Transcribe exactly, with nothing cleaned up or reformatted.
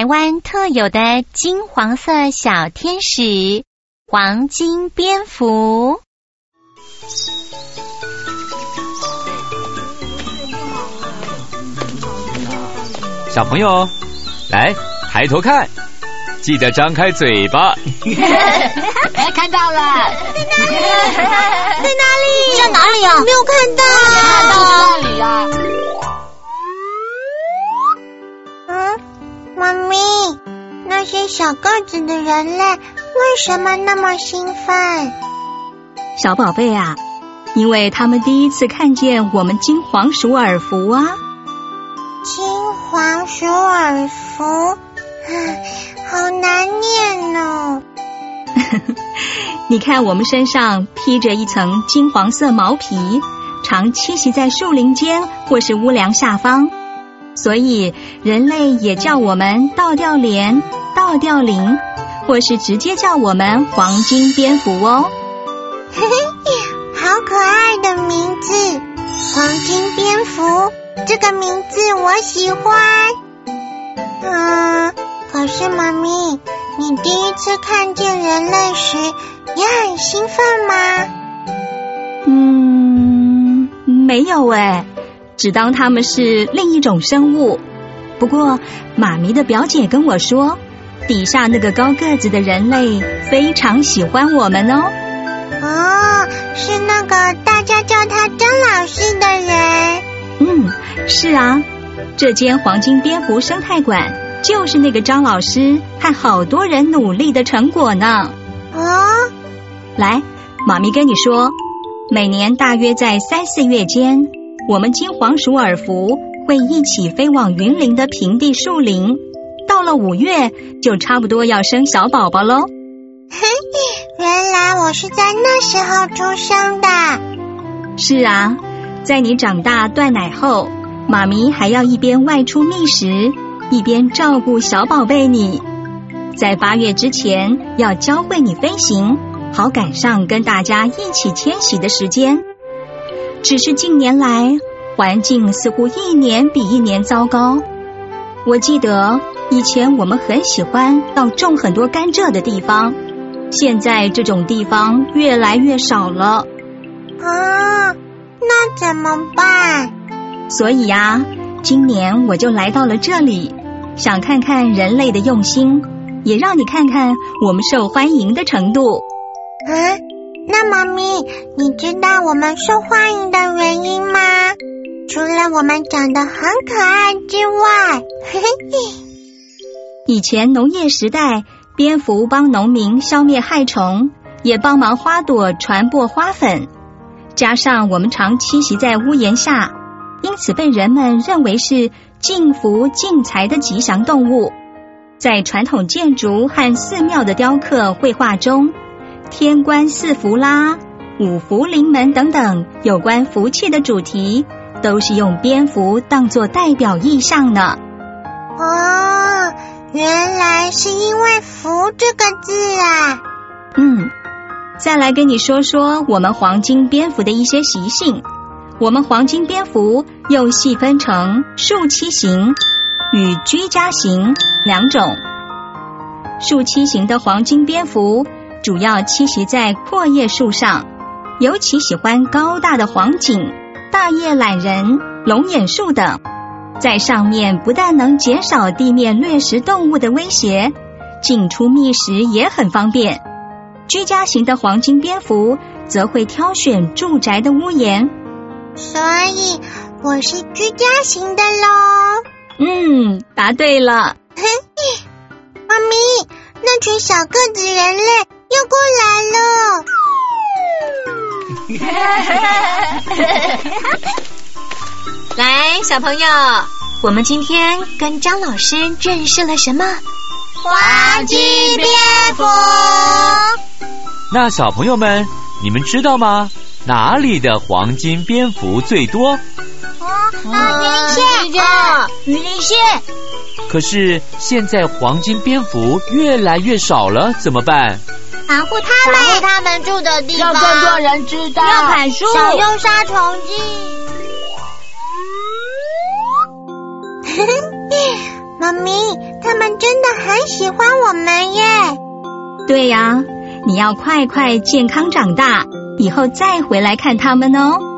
台湾特有的金黄色小天使——黄金蝙蝠。 小朋友，来，抬头看，记得张开嘴巴。 哎，看到了， 在哪里？ 在哪里啊？ 没有看到。 看到那里啊。 嗯，妈咪，那些小个子的人类为什么那么兴奋？ 小宝贝啊，因为他们第一次看见我们金黄鼠耳蝠啊。 金黄鼠耳蝠，好难念哦。 你看我们身上披着一层金黄色毛皮，常栖息在树林间或是屋梁下方，所以人类也叫我们倒吊莲、倒吊铃，或是直接叫我们黄金蝙蝠哦。 嘿嘿，好可爱的名字，黄金蝙蝠，这个名字我喜欢。嗯，可是妈咪，你第一次看见人类时也很兴奋吗？ 嗯，没有诶，只当他们是另一种生物。不过妈咪的表姐跟我说，底下那个高个子的人类非常喜欢我们哦。 哦，是那个大家叫他张老师的人。 嗯，是啊，这间黄金蝙蝠生态馆就是那个张老师和好多人努力的成果呢。 哦， 来，妈咪跟你说，每年大约在三四月间，我们金黄鼠耳蝠会一起飞往云林的平地树林，到了五月就差不多要生小宝宝咯。 原来我是在那时候出生的。 是啊，在你长大断奶后，妈咪还要一边外出觅食，一边照顾小宝贝你。在八月之前要教会你飞行，好赶上跟大家一起迁徙的时间。只是近年来环境似乎一年比一年糟糕。我记得以前我们很喜欢到种很多甘蔗的地方，现在这种地方越来越少了。 啊，那怎么办？ 所以啊，今年我就来到了这里，想看看人类的用心，也让你看看我们受欢迎的程度。 啊，那妈咪，你知道我们受欢迎的原因吗？除了我们长得很可爱之外，嘿嘿。 以前农业时代，蝙蝠帮农民消灭害虫，也帮忙花朵传播花粉。加上我们常栖息在屋檐下，因此被人们认为是进福进财的吉祥动物。在传统建筑和寺庙的雕刻绘画中，天官四福啦、五福临门等等有关福气的主题，都是用蝙蝠当作代表意象呢。 哦，原来是因为福这个字啊。 嗯，再来跟你说说我们黄金蝙蝠的一些习性。我们黄金蝙蝠又细分成树栖型与居家型两种。树栖型的黄金蝙蝠主要栖息在阔叶树上，尤其喜欢高大的黄锦、大叶懒人、龙眼树等，在上面不但能减少地面掠食动物的威胁，进出觅食也很方便。居家型的黄金蝙蝠则会挑选住宅的屋檐， 所以我是居家型的咯。 嗯，答对了。 妈咪，那群小个子人类又过来了。 来，小朋友，我们今天跟张老师认识了什么？ 黄金蝙蝠。 那小朋友们，你们知道吗？哪里的黄金蝙蝠最多？ 啊，云林县啊， 云林县。 可是现在黄金蝙蝠越来越少了，怎么办？ 保护他们， 保护他们住的地方，让更多人知道， 要砍树， 少用杀虫剂。 妈咪，他们真的的很喜欢我们耶。 对呀，你要快快健康长大，以后再回来看他们哦。